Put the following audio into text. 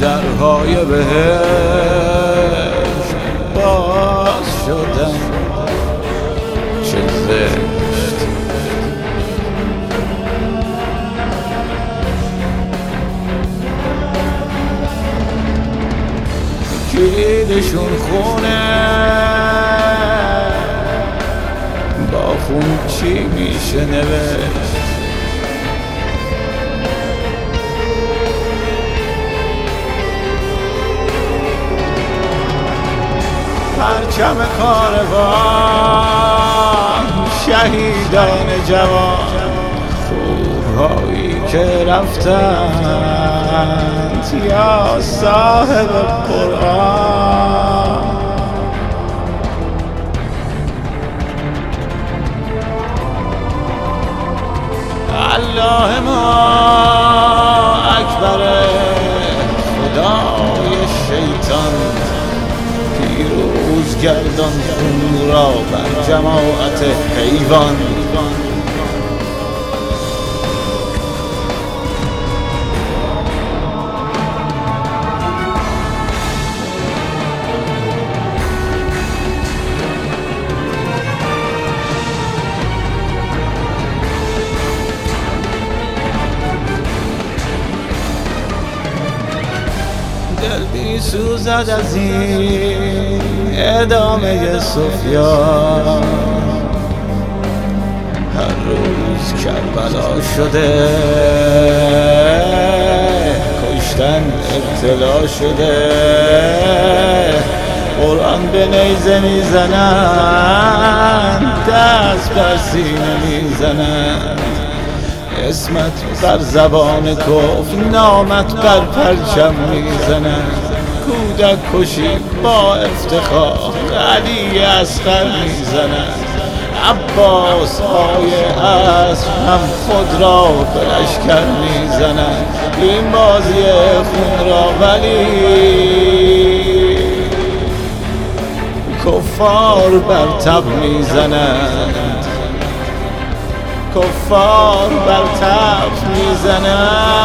درهای بهشت باز شدن. چه زشت. کلیدشون خونه، با خون چی میشه نوشت؟ پرچم کاروان، شهیدان جوان، خوبهایی که رفتند یا صاحب قرآن. الله ما اکبر، خدای شیطان پیروز گردان خون را بر جماعت حیوان. دل بی سوزد از این ادامه سفیان، هر روز کربلا شده، کشتن ابتلا شده. قرآن به نیزه میزنند، دست بر سینه میزنند، اسمت بر زبان کفر، نامت بر پرچم میزنند. کودک کشی با افتخار، علی اصغر میزنند. عباس های عصر هم خود را به لشکر میزنند. این بازی خون را ولی کفار بر تب میزنند، کفار بر تب میزنند.